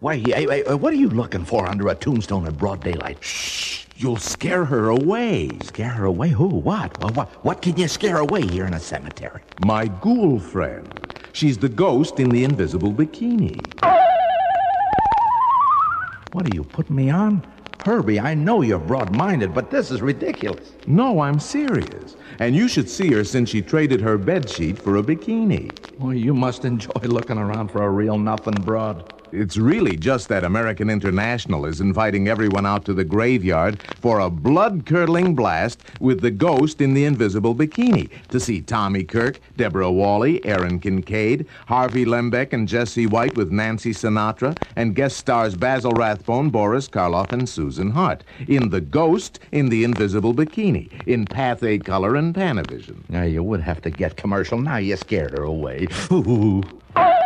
Why, what are you looking for under a tombstone at broad daylight? Shh! You'll scare her away. Scare her away? Who? What? What can you scare away here in a cemetery? My ghoul friend. She's the ghost in the invisible bikini. What are you putting me on? Herbie, I know you're broad-minded, but this is ridiculous. No, I'm serious. And you should see her since she traded her bedsheet for a bikini. Well, you must enjoy looking around for a real nothing broad. It's really just that American International is inviting everyone out to the graveyard for a blood-curdling blast with the ghost in the invisible bikini to see Tommy Kirk, Deborah Wally, Aaron Kincaid, Harvey Lembeck and Jesse White with Nancy Sinatra, and guest stars Basil Rathbone, Boris Karloff, and Susan Hart in The Ghost in the Invisible Bikini in Pathé Color and Panavision. Now, you would have to get commercial. Now you scared her away. Ooh.